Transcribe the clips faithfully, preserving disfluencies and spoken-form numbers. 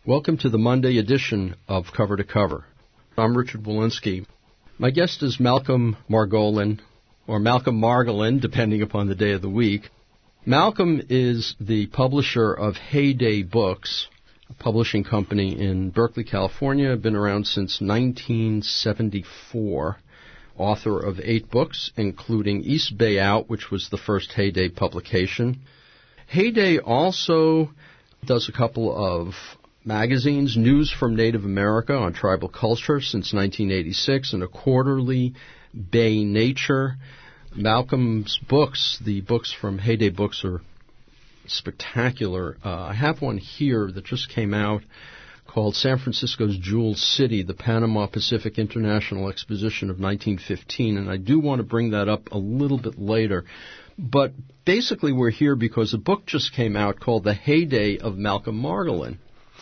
Welcome to the Monday edition of Cover to Cover. I'm Richard Walensky. My guest is Malcolm Margolin, or Malcolm Margolin, depending upon the day of the week. Malcolm is the publisher of Heyday Books, a publishing company in Berkeley, California, been around since nineteen seventy-four. Author of eight books, including East Bay Out, which was the first Heyday publication. Heyday also does a couple of magazines, News from Native America on Tribal Culture since nineteen eighty-six, and a quarterly, Bay Nature. Malcolm's books, the books from Heyday Books, are spectacular. Uh, I have one here that just came out called San Francisco's Jewel City, the Panama Pacific International Exposition of nineteen fifteen, and I do want to bring that up a little bit later. But basically we're here because a book just came out called The Heyday of Malcolm Margolin.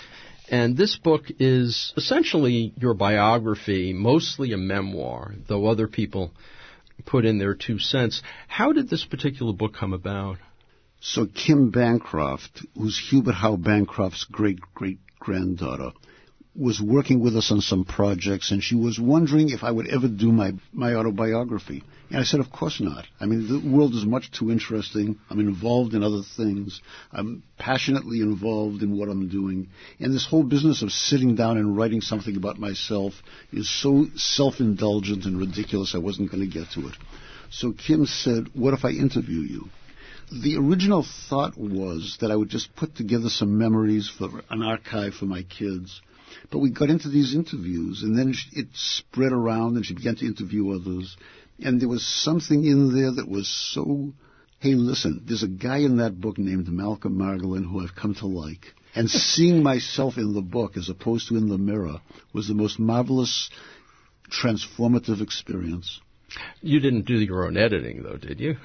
And this book is essentially your biography, mostly a memoir, though other people put in their two cents. How did this particular book come about? So Kim Bancroft, who's Hubert Howe Bancroft's great-great-granddaughter, was working with us on some projects, and she was wondering if I would ever do my, my autobiography. And I said, of course not. I mean, the world is much too interesting. I'm involved in other things. I'm passionately involved in what I'm doing. And this whole business of sitting down and writing something about myself is so self-indulgent and ridiculous I wasn't going to get to it. So Kim said, what if I interview you? The original thought was that I would just put together some memories for an archive for my kids. But we got into these interviews, and then it spread around, and she began to interview others. And there was something in there that was so, hey, listen, there's a guy in that book named Malcolm Margolin who I've come to like. And seeing myself in the book as opposed to in the mirror was the most marvelous, transformative experience. You didn't do your own editing, though, did you?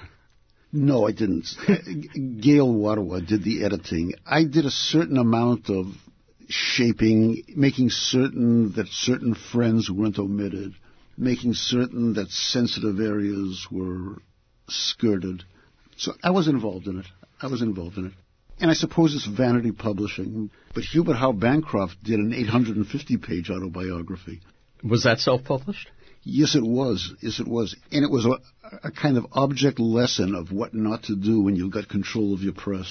No, I didn't. Gail Wadawa did the editing. I did a certain amount of shaping, making certain that certain friends weren't omitted, making certain that sensitive areas were skirted. So I was involved in it. I was involved in it. And I suppose it's vanity publishing. But Hubert Howe Bancroft did an eight hundred fifty page autobiography. Was that self-published? Yes, it was. Yes, it was. And it was a, a kind of object lesson of what not to do when you've got control of your press.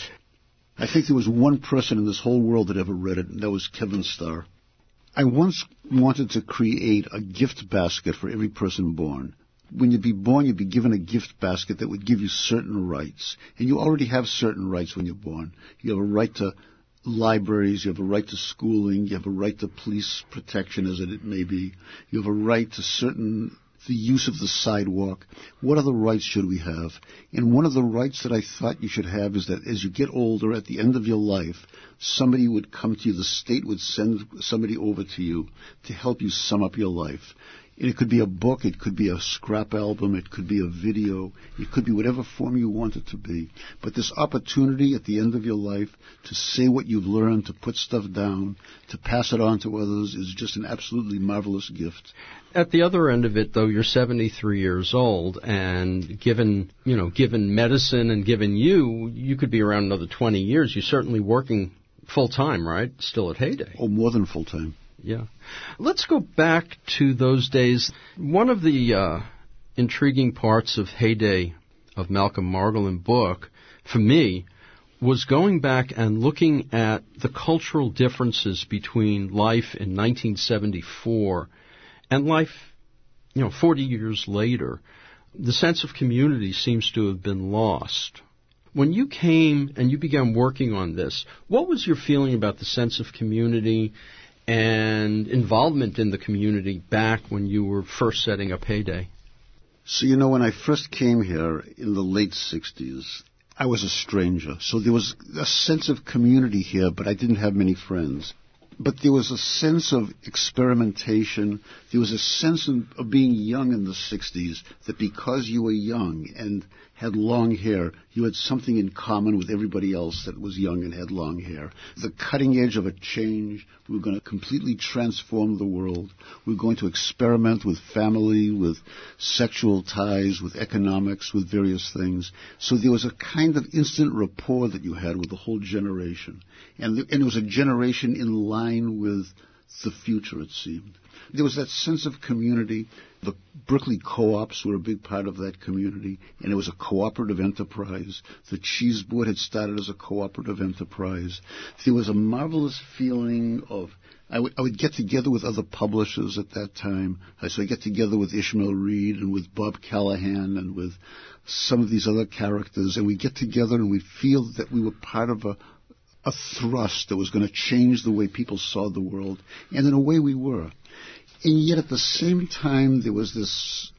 I think there was one person in this whole world that ever read it, and that was Kevin Starr. I once wanted to create a gift basket for every person born. When you'd be born, you'd be given a gift basket that would give you certain rights. And you already have certain rights when you're born. You have a right to libraries, you have a right to schooling, you have a right to police protection, as it may be. You have a right to certain, the use of the sidewalk. What other rights should we have? And one of the rights that I thought you should have is that as you get older, at the end of your life, somebody would come to you, the state would send somebody over to you to help you sum up your life. And it could be a book, it could be a scrap album, it could be a video, it could be whatever form you want it to be. But this opportunity at the end of your life to say what you've learned, to put stuff down, to pass it on to others is just an absolutely marvelous gift. At the other end of it, though, you're seventy-three years old, and given, you know, given medicine and given you, you could be around another twenty years. You're certainly working full-time, right? Still at Heyday. Oh, more than full-time. Yeah. Let's go back to those days. One of the uh, intriguing parts of Heyday, of Malcolm Margolin book, for me, was going back and looking at the cultural differences between life in nineteen seventy-four and life, you know, forty years later. The sense of community seems to have been lost. When you came and you began working on this, what was your feeling about the sense of community and involvement in the community back when you were first setting up Heyday? So, you know, when I first came here in the late sixties, I was a stranger. So there was a sense of community here, but I didn't have many friends. But there was a sense of experimentation. There was a sense of, of being young in the sixties, that because you were young and had long hair, you had something in common with everybody else that was young and had long hair. The cutting edge of a change. We were going to completely transform the world. We were going to experiment with family, with sexual ties, with economics, with various things. So there was a kind of instant rapport that you had with the whole generation. And, the, and it was a generation in line with the future, it seemed. There was that sense of community. The Berkeley co-ops were a big part of that community, and it was a cooperative enterprise. The Cheese Board had started as a cooperative enterprise. There was a marvelous feeling of, I would, I would get together with other publishers at that time. So I get together with Ishmael Reed and with Bob Callahan and with some of these other characters, and we get together and we feel that we were part of a a thrust that was going to change the way people saw the world, and in a way we were. And yet at the same time, there was this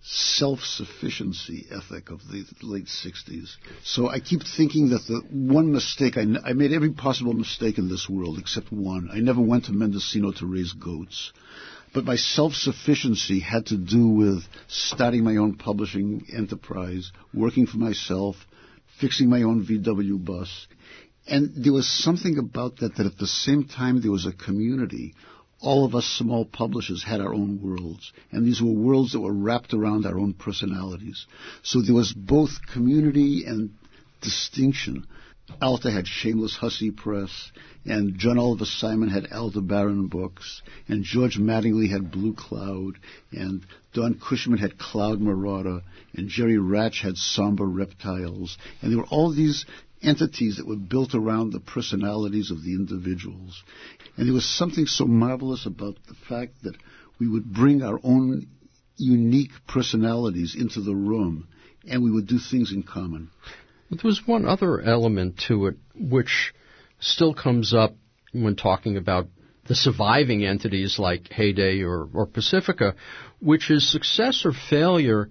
self-sufficiency ethic of the late sixties. So I keep thinking that the one mistake, I, I made every possible mistake in this world except one. I never went to Mendocino to raise goats. But my self-sufficiency had to do with starting my own publishing enterprise, working for myself, fixing my own V W bus. And there was something about that, that at the same time there was a community. All of us small publishers had our own worlds, and these were worlds that were wrapped around our own personalities. So there was both community and distinction. Alta had Shameless Hussy Press, and John Oliver Simon had Aldebaran Books, and George Mattingly had Blue Cloud, and Don Cushman had Cloud Marauder, and Jerry Ratch had Somber Reptiles, and there were all these entities that were built around the personalities of the individuals. And there was something so marvelous about the fact that we would bring our own unique personalities into the room, and we would do things in common. But there was one other element to it which still comes up when talking about the surviving entities like Heyday or, or Pacifica, which is success or failure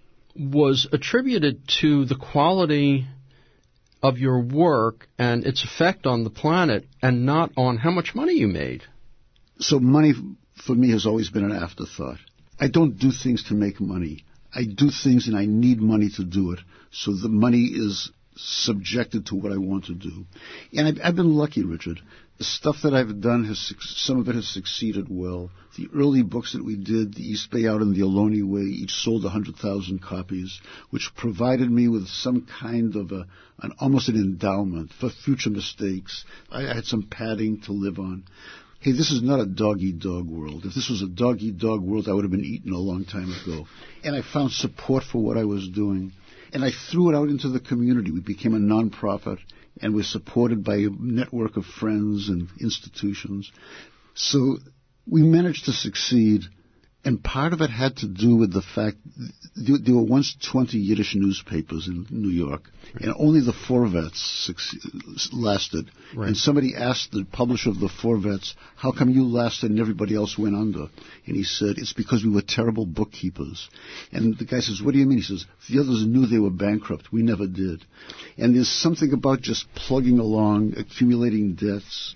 was attributed to the quality of your work and its effect on the planet, and not on how much money you made. So money, for me, has always been an afterthought. I don't do things to make money. I do things and I need money to do it, so the money is subjected to what I want to do. And I've, I've been lucky, Richard. The stuff that I've done, has some of it has succeeded well. The early books that we did, The East Bay Out and The Ohlone Way, each sold one hundred thousand copies, which provided me with some kind of a, an almost an endowment for future mistakes. I, I had some padding to live on. Hey, this is not a dog-eat-dog world. If this was a dog-eat-dog world, I would have been eaten a long time ago. And I found support for what I was doing. And I threw it out into the community. We became a nonprofit, and we're supported by a network of friends and institutions. So we managed to succeed, and part of it had to do with the fact there were once twenty Yiddish newspapers in New York, right, and only the Forvets lasted. Right. And somebody asked the publisher of the Forvets, how come you lasted and everybody else went under? And he said, it's because we were terrible bookkeepers. And the guy says, what do you mean? He says, the others knew they were bankrupt. We never did. And there's something about just plugging along, accumulating debts,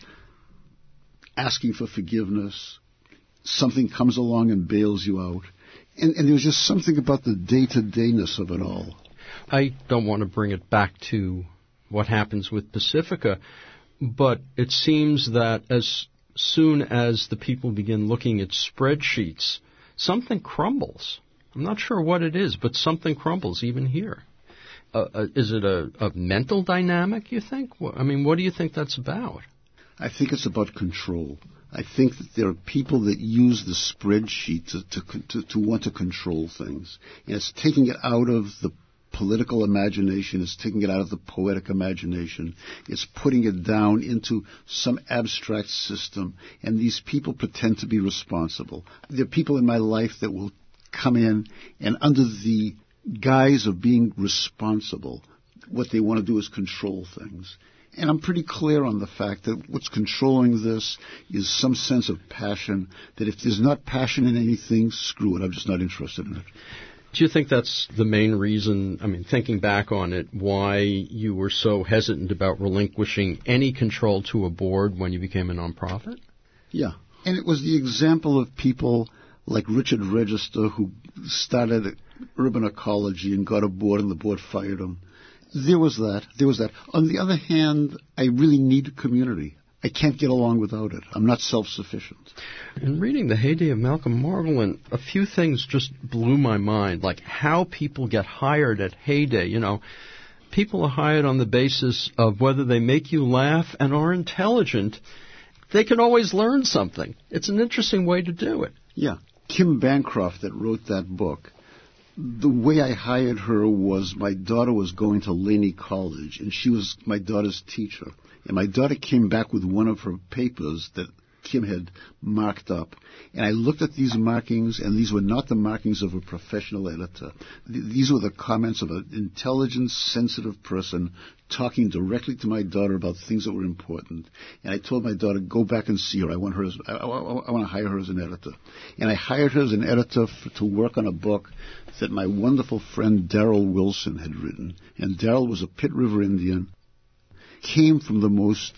asking for forgiveness. Something comes along and bails you out. And, and there was just something about the day-to-dayness of it all. I don't want to bring it back to what happens with Pacifica, but it seems that as soon as the people begin looking at spreadsheets, something crumbles. I'm not sure what it is, but something crumbles even here. Uh, uh, is it a, a mental dynamic, you think? I mean, what do you think that's about? I think it's about control. I think that there are people that use the spreadsheet to, to, to, to want to control things. And it's taking it out of the political imagination. It's taking it out of the poetic imagination. It's putting it down into some abstract system. And these people pretend to be responsible. There are people in my life that will come in, and under the guise of being responsible, what they want to do is control things. And I'm pretty clear on the fact that what's controlling this is some sense of passion, that if there's not passion in anything, screw it, I'm just not interested in it. Do you think that's the main reason, I mean, thinking back on it, why you were so hesitant about relinquishing any control to a board when you became a nonprofit? Yeah. And it was the example of people like Richard Register, who started urban ecology and got a board and the board fired him. There was that. There was that. On the other hand, I really need community. I can't get along without it. I'm not self-sufficient. In reading the heyday of Malcolm Margolin, a few things just blew my mind, like how people get hired at Heyday. You know, people are hired on the basis of whether they make you laugh and are intelligent. They can always learn something. It's an interesting way to do it. Yeah. Kim Bancroft, that wrote that book, the way I hired her was my daughter was going to Laney College, and she was my daughter's teacher. And my daughter came back with one of her papers that Kim had marked up. And I looked at these markings, and these were not the markings of a professional editor. These were the comments of an intelligent, sensitive person talking directly to my daughter about things that were important. And I told my daughter, go back and see her. I want her as, I, I, I want to hire her as an editor. And I hired her as an editor for, to work on a book that my wonderful friend Darrell Wilson had written. And Darrell was a Pitt River Indian, came from the most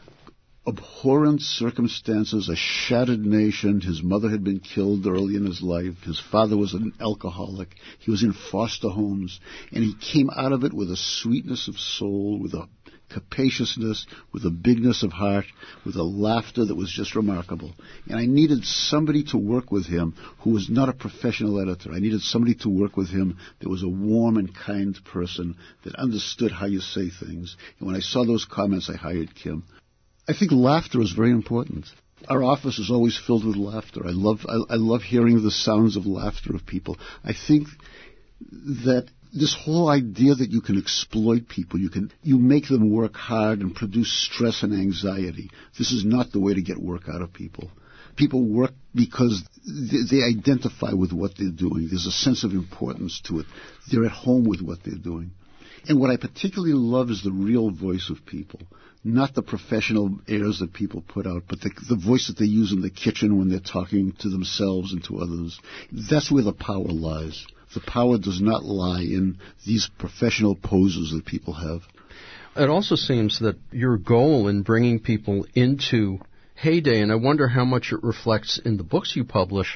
abhorrent circumstances, a shattered nation. His mother had been killed early in his life. His father was an alcoholic. He was in foster homes. And he came out of it with a sweetness of soul, with a capaciousness, with a bigness of heart, with a laughter that was just remarkable. And I needed somebody to work with him who was not a professional editor. I needed somebody to work with him that was a warm and kind person that understood how you say things. And when I saw those comments, I hired Kim. I think laughter is very important. Our office is always filled with laughter. I love I, I love hearing the sounds of laughter of people. I think that this whole idea that you can exploit people, you can you make them work hard and produce stress and anxiety. This is not the way to get work out of people. People work because they, they identify with what they're doing. There's a sense of importance to it. They're at home with what they're doing. And what I particularly love is the real voice of people, not the professional airs that people put out, but the, the voice that they use in the kitchen when they're talking to themselves and to others. That's where the power lies. The power does not lie in these professional poses that people have. It also seems that your goal in bringing people into Heyday, and I wonder how much it reflects in the books you publish,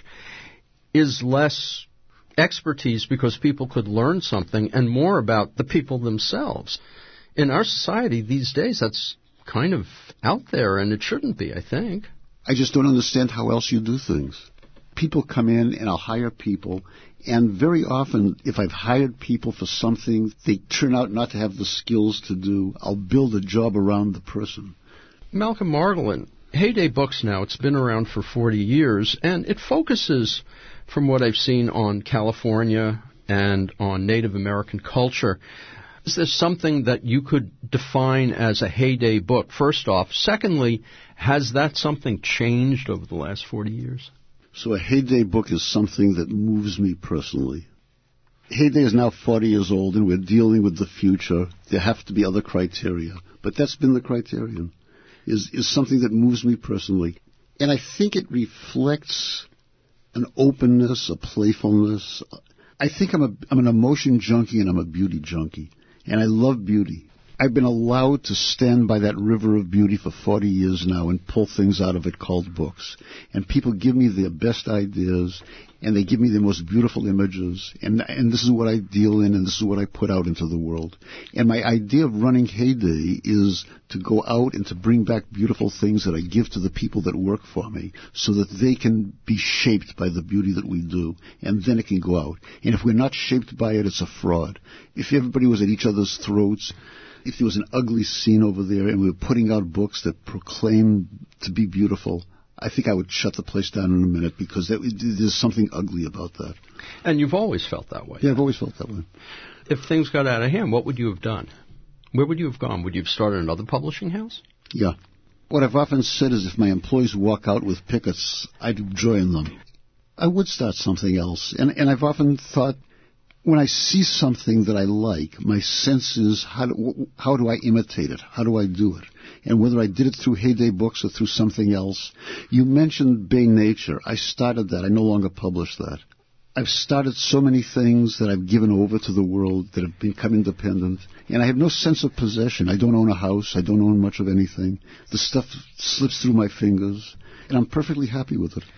is less expertise because people could learn something and more about the people themselves. In our society these days, that's kind of out there, and it shouldn't be, I think. I just don't understand how else you do things. People come in, and I'll hire people, and very often, if I've hired people for something they turn out not to have the skills to do, I'll build a job around the person. Malcolm Margolin, Heyday Books now, it's been around for forty years, and it focuses, from what I've seen, on California and on Native American culture. Is there something that you could define as a Heyday book, first off? Secondly, has that something changed over the last forty years? So a Heyday book is something that moves me personally. Heyday is now forty years old, and we're dealing with the future. There have to be other criteria, but that's been the criterion, is, is something that moves me personally. And I think it reflects an openness, a playfulness. I think I'm a, I'm an emotion junkie and I'm a beauty junkie. And I love beauty. I've been allowed to stand by that river of beauty for forty years now and pull things out of it called books. And people give me their best ideas, and they give me the most beautiful images. And, and this is what I deal in, and this is what I put out into the world. And my idea of running Heyday is to go out and to bring back beautiful things that I give to the people that work for me so that they can be shaped by the beauty that we do. And then it can go out. And if we're not shaped by it, it's a fraud. If everybody was at each other's throats, if there was an ugly scene over there and we were putting out books that proclaimed to be beautiful, I think I would shut the place down in a minute because that, there's something ugly about that. And you've always felt that way. Yeah, I've always felt that way. If things got out of hand, what would you have done? Where would you have gone? Would you have started another publishing house? Yeah. What I've often said is if my employees walk out with pickets, I'd join them. I would start something else. And, and I've often thought, when I see something that I like, my sense is, how do, how do I imitate it? How do I do it? And whether I did it through Heyday Books or through something else. You mentioned Bay Nature. I started that. I no longer publish that. I've started so many things that I've given over to the world that have become independent. And I have no sense of possession. I don't own a house. I don't own much of anything. The stuff slips through my fingers. And I'm perfectly happy with it.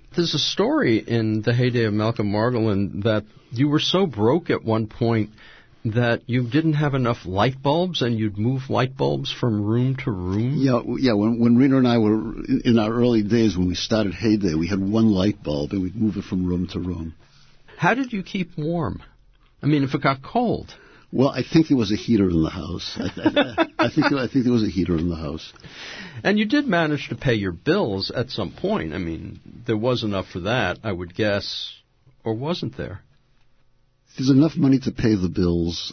There's a story in the heyday of Malcolm Margolin that you were so broke at one point that you didn't have enough light bulbs and you'd move light bulbs from room to room? Yeah, yeah. When, when Rena and I were in, in our early days, when we started Heyday, we had one light bulb and we'd move it from room to room. How did you keep warm? I mean, if it got cold. Well, I think there was a heater in the house. I, I, I think I think there was a heater in the house. And you did manage to pay your bills at some point. I mean, there was enough for that, I would guess, or wasn't there? There's enough money to pay the bills,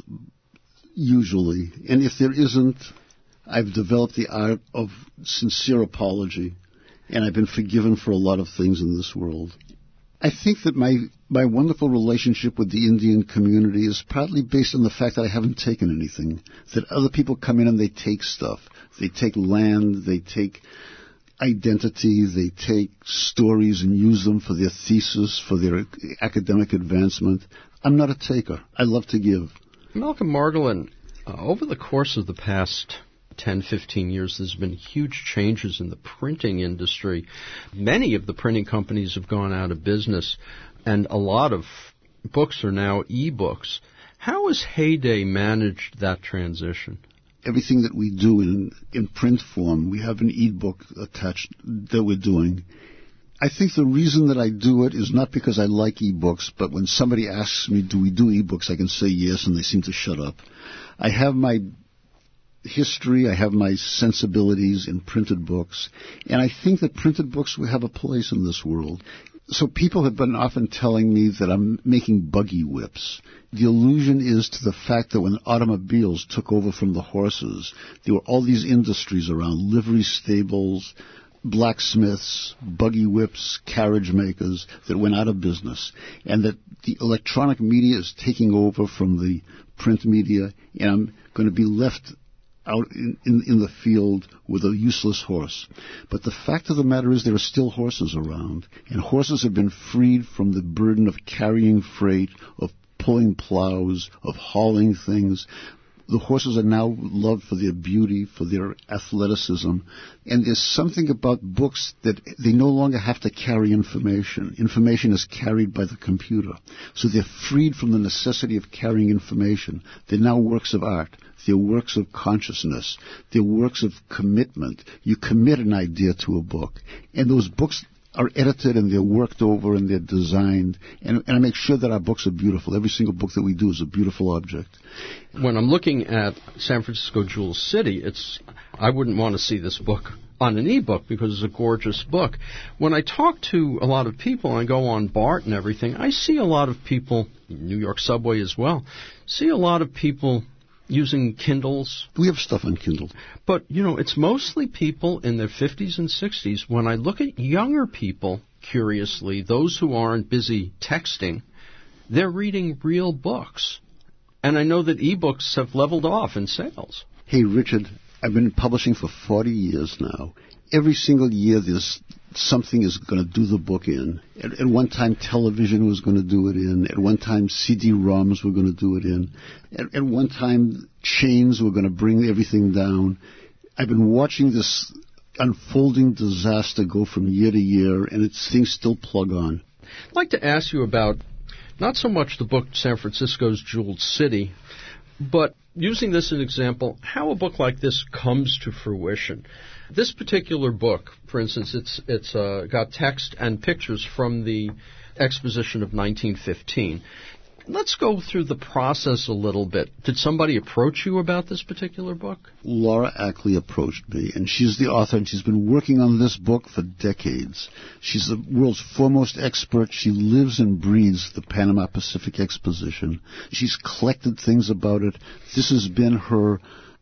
usually. And if there isn't, I've developed the art of sincere apology, and I've been forgiven for a lot of things in this world. I think that my, my wonderful relationship with the Indian community is partly based on the fact that I haven't taken anything, that other people come in and they take stuff. They take land, they take identity, they take stories and use them for their thesis, for their academic advancement. I'm not a taker. I love to give. Malcolm Margolin, uh, over the course of the past ten, fifteen years, there's been huge changes in the printing industry. Many of the printing companies have gone out of business, and a lot of books are now e-books. How has Heyday managed that transition? Everything that we do in, in print form, we have an e-book attached that we're doing. I think the reason that I do it is not because I like e-books, but when somebody asks me, do we do e-books, I can say yes, and they seem to shut up. I have my history, I have my sensibilities in printed books, and I think that printed books will have a place in this world. So people have been often telling me that I'm making buggy whips. The allusion is to the fact that when automobiles took over from the horses, there were all these industries around, livery stables, blacksmiths, buggy whips, carriage makers that went out of business, and that the electronic media is taking over from the print media, and I'm going to be left out in, in, in the field with a useless horse. But the fact of the matter is there are still horses around, and horses have been freed from the burden of carrying freight, of pulling plows, of hauling things. The horses are now loved for their beauty, for their athleticism, and there's something about books that they no longer have to carry information. Information is carried by the computer. So they're freed from the necessity of carrying information. They're now works of art. They're works of consciousness. They're works of commitment. You commit an idea to a book, and those books are edited and they're worked over and they're designed, and, and I make sure that our books are beautiful. Every single book that we do is a beautiful object. When I'm looking at San Francisco Jewel City, it's I wouldn't want to see this book on an e-book because it's a gorgeous book. When I talk to a lot of people and I go on BART and everything, I see a lot of people, New York Subway as well, see a lot of people using Kindles. We have stuff on Kindle. But, you know, it's mostly people in their fifties and sixties. When I look at younger people, curiously, those who aren't busy texting, they're reading real books. And I know that e-books have leveled off in sales. Hey, Richard, I've been publishing for forty years now. Every single year there's something is going to do the book in. At, at one time, television was going to do it in. At one time, C D ROMs were going to do it in. At, at one time, chains were going to bring everything down. I've been watching this unfolding disaster go from year to year, and it's things still plug on. I'd like to ask you about not so much the book San Francisco's Jeweled City, but using this as an example, how a book like this comes to fruition. This particular book, for instance, it's it's uh, got text and pictures from the exposition of nineteen fifteen. Let's go through the process a little bit. Did somebody approach you about this particular book? Laura Ackley approached me, and she's the author, and she's been working on this book for decades. She's the world's foremost expert. She lives and breathes the Panama Pacific Exposition. She's collected things about it. This has been her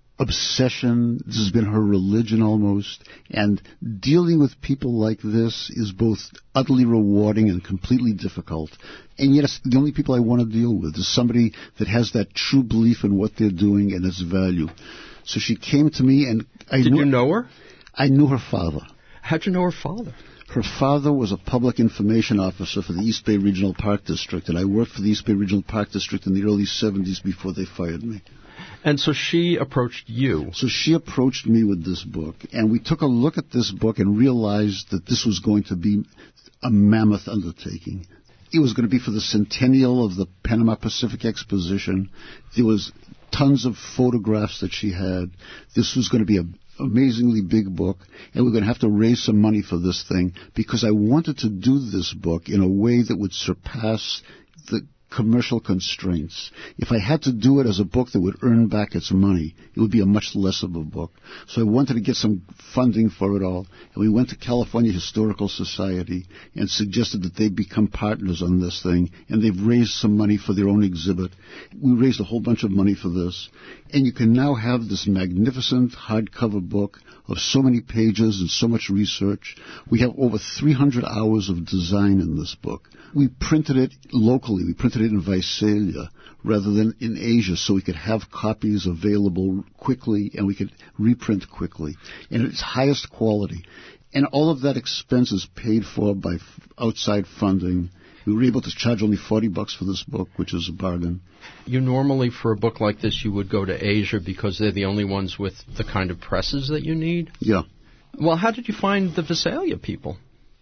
obsession. This has been her religion almost. And dealing with people like this is both utterly rewarding and completely difficult. And yet it's the only people I want to deal with is somebody that has that true belief in what they're doing and its value. So she came to me, and I Did knew, you know her? I knew her father. How'd you know her father? Her father was a public information officer for the East Bay Regional Park District, and I worked for the East Bay Regional Park District in the early seventies before they fired me. And so she approached you. So she approached me with this book, and we took a look at this book and realized that this was going to be a mammoth undertaking. It was going to be for the centennial of the Panama Pacific Exposition. There was tons of photographs that she had. This was going to be an amazingly big book, and we're going to have to raise some money for this thing because I wanted to do this book in a way that would surpass the commercial constraints. If I had to do it as a book that would earn back its money, it would be a much less of a book. So I wanted to get some funding for it all, and we went to California Historical Society and suggested that they become partners on this thing, and they've raised some money for their own exhibit. We raised a whole bunch of money for this, and you can now have this magnificent hardcover book of so many pages and so much research. We have over three hundred hours of design in this book. We printed it locally. We printed it in Visalia rather than in Asia so we could have copies available quickly and we could reprint quickly. And it's highest quality. And all of that expense is paid for by outside funding. We were able to charge only forty bucks for this book, which is a bargain. You normally, for a book like this, you would go to Asia because they're the only ones with the kind of presses that you need? Yeah. Well, how did you find the Visalia people?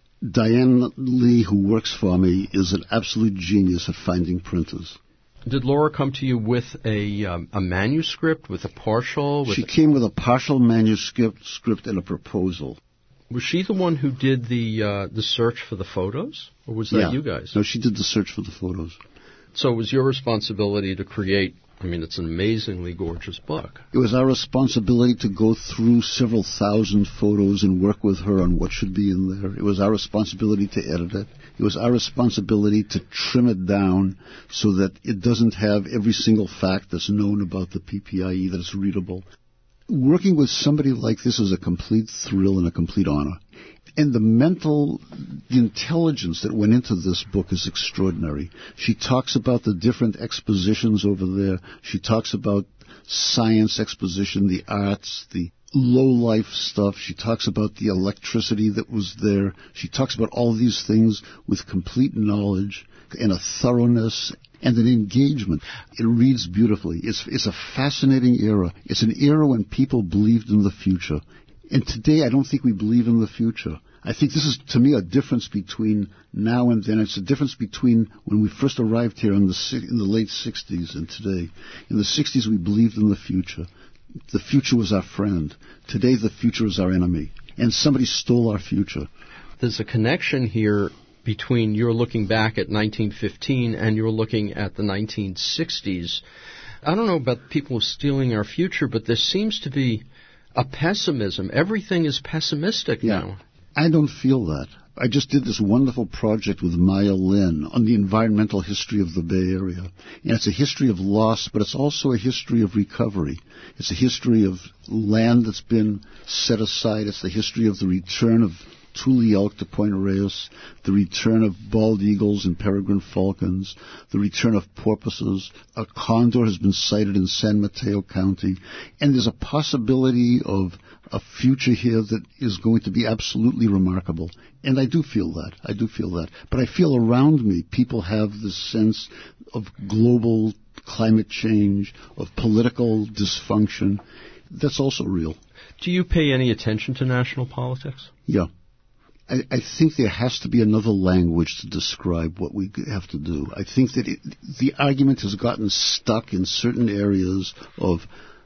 Diane Lee, who works for me, is an absolute genius at finding printers. Did Laura come to you with a um, a manuscript, with a partial? With she a... came with a partial manuscript script and a proposal. Was she the one who did the uh, the search for the photos, or was that yeah. you guys? No, she did the search for the photos. So it was your responsibility to create, I mean, it's an amazingly gorgeous book. It was our responsibility to go through several thousand photos and work with her on what should be in there. It was our responsibility to edit it. It was our responsibility to trim it down so that it doesn't have every single fact that's known about the P P I E, that it's readable. Working with somebody like this is a complete thrill and a complete honor. And the mental the intelligence that went into this book is extraordinary. She talks about the different expositions over there. She talks about science exposition, the arts, the low-life stuff. She talks about the electricity that was there. She talks about all these things with complete knowledge and a thoroughness and an engagement. It reads beautifully. It's, it's a fascinating era. It's an era when people believed in the future. And today, I don't think we believe in the future. I think this is, to me, a difference between now and then. It's a difference between when we first arrived here in the, in the late sixties and today. In the sixties, we believed in the future. The future was our friend. Today, the future is our enemy. And somebody stole our future. There's a connection here between you're looking back at nineteen fifteen and you're looking at the nineteen sixties. I don't know about people stealing our future, but there seems to be a pessimism. Everything is pessimistic yeah. now. I don't feel that. I just did this wonderful project with Maya Lin on the environmental history of the Bay Area. And it's a history of loss, but it's also a history of recovery. It's a history of land that's been set aside. It's the history of the return of Tule elk to Point Reyes, the return of bald eagles and peregrine falcons, the return of porpoises. A condor has been sighted in San Mateo County. And there's a possibility of a future here that is going to be absolutely remarkable. And I do feel that. I do feel that. But I feel around me people have this sense of global climate change, of political dysfunction. That's also real. Do you pay any attention to national politics? Yeah. I, I think there has to be another language to describe what we have to do. I think that it, the argument has gotten stuck in certain areas of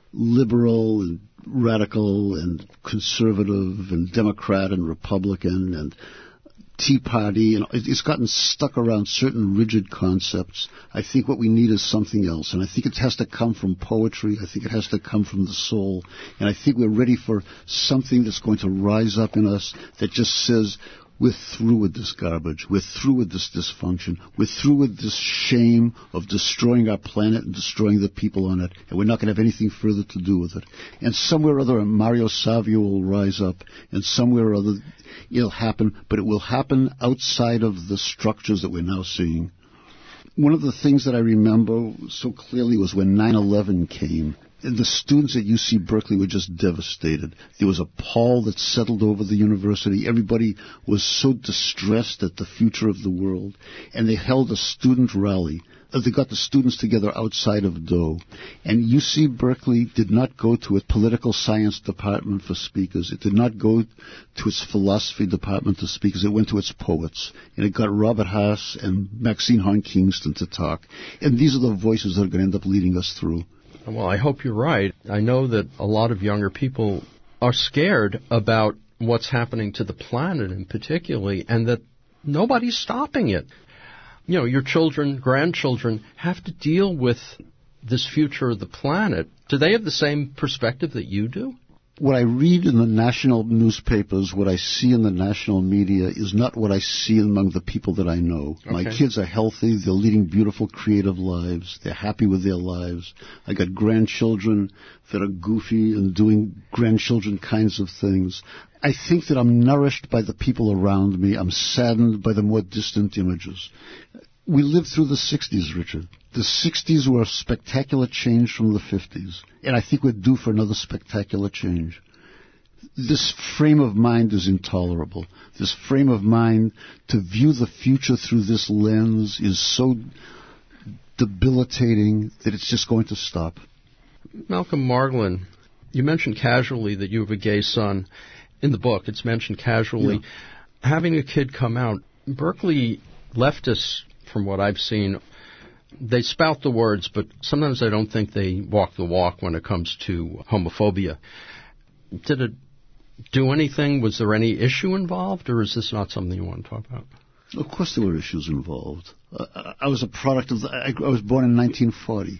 liberal and radical and conservative and Democrat and Republican and Tea Party, and it's gotten stuck around certain rigid concepts. I think what we need is something else, and I think it has to come from poetry. I think it has to come from the soul, and I think we're ready for something that's going to rise up in us that just says, we're through with this garbage. We're through with this dysfunction. We're through with this shame of destroying our planet and destroying the people on it. And we're not going to have anything further to do with it. And somewhere or other, Mario Savio will rise up. And somewhere or other, it'll happen. But it will happen outside of the structures that we're now seeing. One of the things that I remember so clearly was when nine eleven came. The students at U C Berkeley were just devastated. There was a pall that settled over the university. Everybody was so distressed at the future of the world. And they held a student rally, Uh, they got the students together outside of Doe. And U C Berkeley did not go to its political science department for speakers. It did not go to its philosophy department to speakers. It went to its poets. And it got Robert Haas and Maxine Hahn Kingston to talk. And these are the voices that are going to end up leading us through. Well, I hope you're right. I know that a lot of younger people are scared about what's happening to the planet in particularly, and that nobody's stopping it. You know, your children, grandchildren have to deal with this future of the planet. Do they have the same perspective that you do? What I read in the national newspapers, what I see in the national media, is not what I see among the people that I know. Okay. My kids are healthy. They're leading beautiful, creative lives. They're happy with their lives. I got grandchildren that are goofy and doing grandchildren kinds of things. I think that I'm nourished by the people around me. I'm saddened by the more distant images. We lived through the sixties, Richard. The sixties were a spectacular change from the fifties, and I think we're due for another spectacular change. This frame of mind is intolerable. This frame of mind, to view the future through this lens, is so debilitating that it's just going to stop. Malcolm Margolin, you mentioned casually that you have a gay son. In the book, it's mentioned casually. Yeah. Having a kid come out, Berkeley leftists, from what I've seen, they spout the words, but sometimes I don't think they walk the walk when it comes to homophobia. Did it do anything? Was there any issue involved, or is this not something you want to talk about? Of course there were issues involved. Uh, I was a product of the, I, I was born in nineteen forty.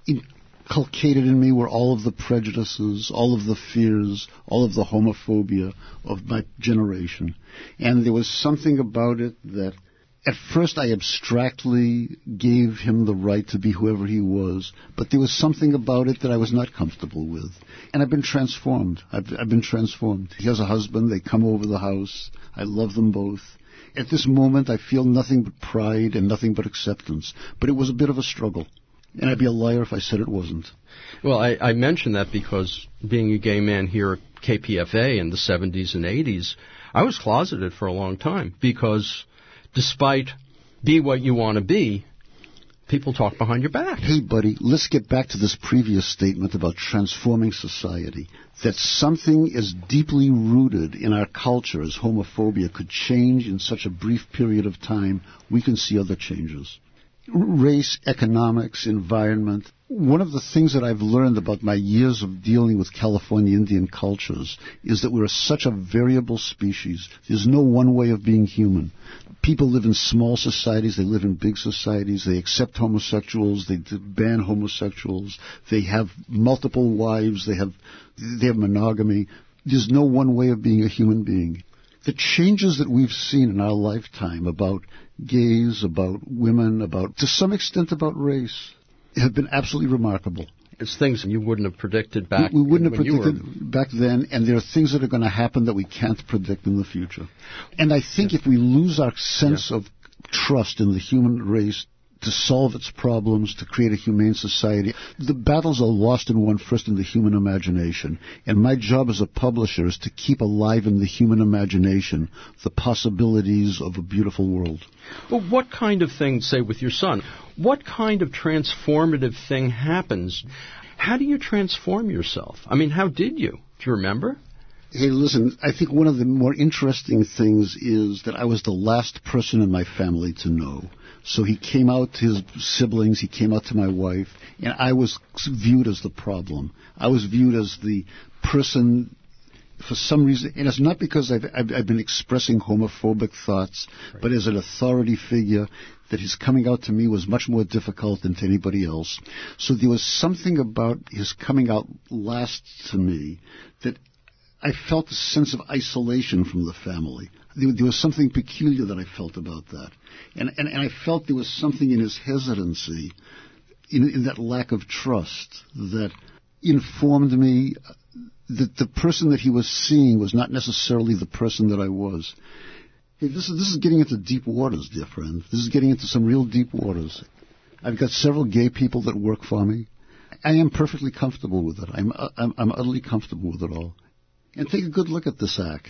Inculcated in me were all of the prejudices, all of the fears, all of the homophobia of my generation. And there was something about it that at first I abstractly gave him the right to be whoever he was, but there was something about it that I was not comfortable with. And I've been transformed. I've, I've been transformed. He has a husband. They come over the house. I love them both. At this moment, I feel nothing but pride and nothing but acceptance. But it was a bit of a struggle. And I'd be a liar if I said it wasn't. Well, I, I mention that because being a gay man here at K P F A in the seventies and eighties, I was closeted for a long time because despite be what you want to be, people talk behind your back. Hey, buddy, let's get back to this previous statement about transforming society. That something as deeply rooted in our culture as homophobia could change in such a brief period of time, we can see other changes. Race, economics, environment. One of the things that I've learned about my years of dealing with California Indian cultures is that we're such a variable species. There's no one way of being human. People live in small societies. They live in big societies. They accept homosexuals. They ban homosexuals. They have multiple wives. They have, they have monogamy. There's no one way of being a human being. The changes that we've seen in our lifetime about gays, about women, about, to some extent, about race, have been absolutely remarkable. It's things you wouldn't have predicted back we, we wouldn't when have predicted you were... back then, and there are things that are going to happen that we can't predict in the future. And I think yeah. if we lose our sense yeah. of trust in the human race to solve its problems, to create a humane society, the battles are lost and won first in the human imagination. And my job as a publisher is to keep alive in the human imagination the possibilities of a beautiful world. Well, what kind of thing, say, with your son, what kind of transformative thing happens? How do you transform yourself? I mean, how did you? Do you remember? Hey, listen, I think one of the more interesting things is that I was the last person in my family to know. So he came out to his siblings, he came out to my wife, and I was viewed as the problem. I was viewed as the person, for some reason, and it's not because I've, I've, I've been expressing homophobic thoughts, right. but as an authority figure, that his coming out to me was much more difficult than to anybody else. So there was something about his coming out last to me that I felt a sense of isolation from the family. There, there was something peculiar that I felt about that. And, and, and I felt there was something in his hesitancy, in, in that lack of trust, that informed me that the person that he was seeing was not necessarily the person that I was. Hey, this is, this is getting into deep waters, dear friend. This is getting into some real deep waters. I've got several gay people that work for me. I am perfectly comfortable with it. I'm, I'm, I'm utterly comfortable with it all. And take a good look at this act.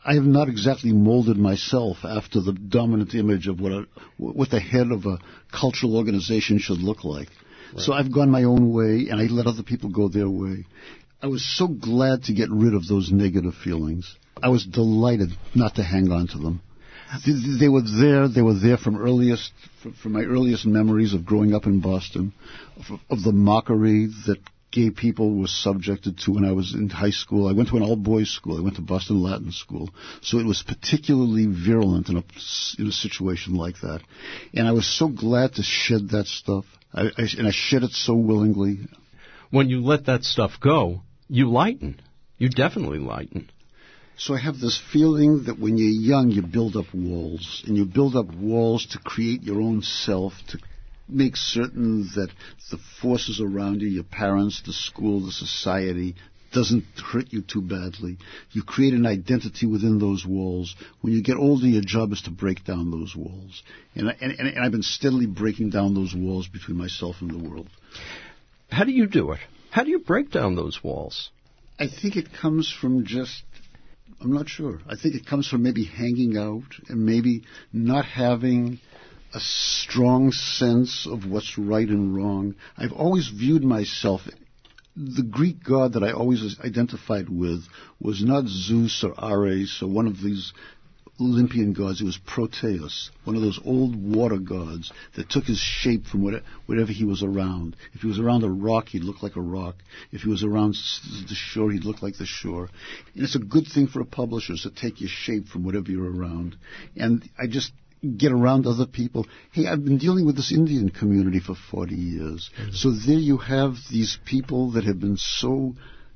I have not exactly molded myself after the dominant image of what a, what the head of a cultural organization should look like. Right. So I've gone my own way, and I let other people go their way. I was so glad to get rid of those negative feelings. I was delighted not to hang on to them. They, they were there. They were there from earliest, from my earliest memories of growing up in Boston, of, of the mockery that gay people were subjected to when I was in high school. I went to an all-boys school. I went to Boston Latin School. So it was particularly virulent in a, in a situation like that. And I was so glad to shed that stuff. I, I, and I shed it so willingly. When you let that stuff go, you lighten. You definitely lighten. So I have this feeling that when you're young, you build up walls. And you build up walls to create your own self, to make certain that the forces around you, your parents, the school, the society, doesn't hurt you too badly. You create an identity within those walls. When you get older, your job is to break down those walls. And, I, and, and I've been steadily breaking down those walls between myself and the world. How do you do it? How do you break down those walls? I think it comes from just, I'm not sure. I think it comes from maybe hanging out and maybe not having a strong sense of what's right and wrong. I've always viewed myself, the Greek god that I always identified with was not Zeus or Ares or one of these Olympian gods. It was Proteus, one of those old water gods that took his shape from whatever he was around. If he was around a rock, he'd look like a rock. If he was around the shore, he'd look like the shore. And it's a good thing for a publisher to take your shape from whatever you're around. And I just get around other people. Hey, I've been dealing with this Indian community for forty years. Mm-hmm. So there you have these people that have been so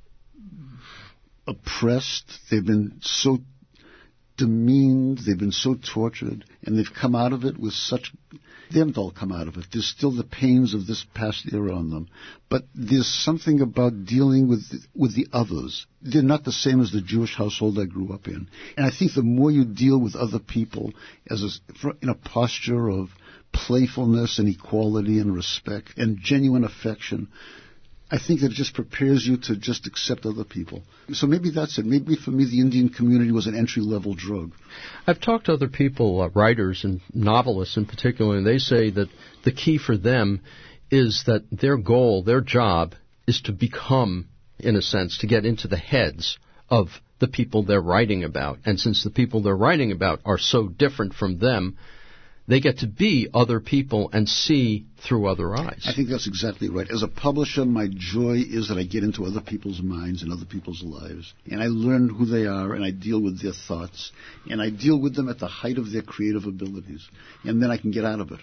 oppressed, they've been so demeaned, they've been so tortured, and they've come out of it with such... They haven't all come out of it. There's still the pains of this past era on them. But there's something about dealing with the, with the others. They're not the same as the Jewish household I grew up in. And I think the more you deal with other people as a, in a posture of playfulness and equality and respect and genuine affection, I think that it just prepares you to just accept other people. So maybe that's it. Maybe for me the Indian community was an entry-level drug. I've talked to other people, uh, writers and novelists in particular, and they say that the key for them is that their goal, their job, is to become, in a sense, to get into the heads of the people they're writing about. And since the people they're writing about are so different from them, they get to be other people and see through other eyes. I think that's exactly right. As a publisher, my joy is that I get into other people's minds and other people's lives. And I learn who they are, and I deal with their thoughts. And I deal with them at the height of their creative abilities. And then I can get out of it.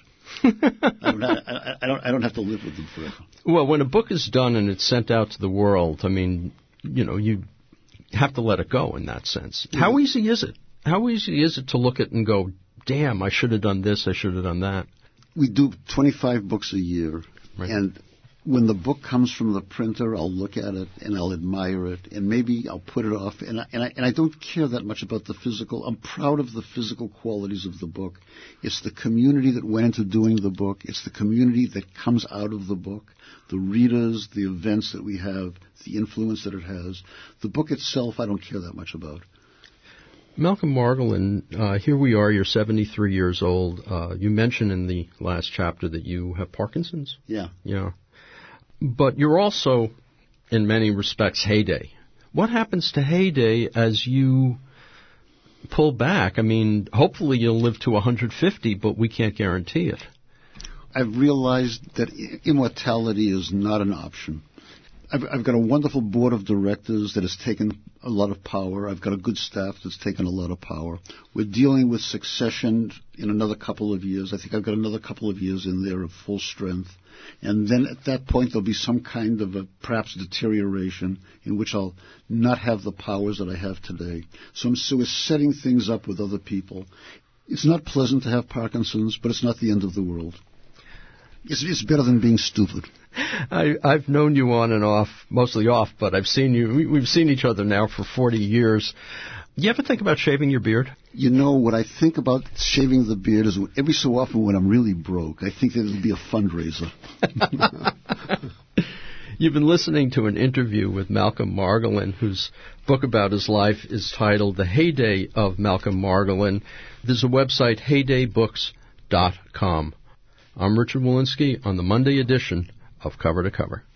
I, don't, I, I, don't, I don't have to live with them forever. Well, when a book is done and it's sent out to the world, I mean, you know, you have to let it go in that sense. Yeah. How easy is it? How easy is it to look at it and go, damn, I should have done this, I should have done that? We do twenty-five books a year, right. And when the book comes from the printer, I'll look at it and I'll admire it, and maybe I'll put it off, and I, and I, and I don't care that much about the physical. I'm proud of the physical qualities of the book. It's the community that went into doing the book. It's the community that comes out of the book, the readers, the events that we have, the influence that it has. The book itself, I don't care that much about. Malcolm Margolin, uh, here we are, you're seventy-three years old. Uh, you mentioned in the last chapter that you have Parkinson's. Yeah. Yeah. But you're also, in many respects, heyday. What happens to heyday as you pull back? I mean, hopefully you'll live to one hundred fifty, but we can't guarantee it. I've realized that immortality is not an option. I've, I've got a wonderful board of directors that has taken a lot of power. I've got a good staff that's taken a lot of power. We're dealing with succession in another couple of years. I think I've got another couple of years in there of full strength. And then at that point there'll be some kind of a perhaps deterioration in which I'll not have the powers that I have today. So, I'm, so we're setting things up with other people. It's not pleasant to have Parkinson's, but it's not the end of the world. It's, it's better than being stupid. I, I've known you on and off, mostly off, but I've seen you, we, we've seen each other now for forty years. You ever think about shaving your beard? You know, what I think about shaving the beard is every so often when I'm really broke, I think that it'll be a fundraiser. You've been listening to an interview with Malcolm Margolin, whose book about his life is titled The Heyday of Malcolm Margolin. There's a website, heyday books dot com. I'm Richard Wolinsky on the Monday edition of Cover to Cover.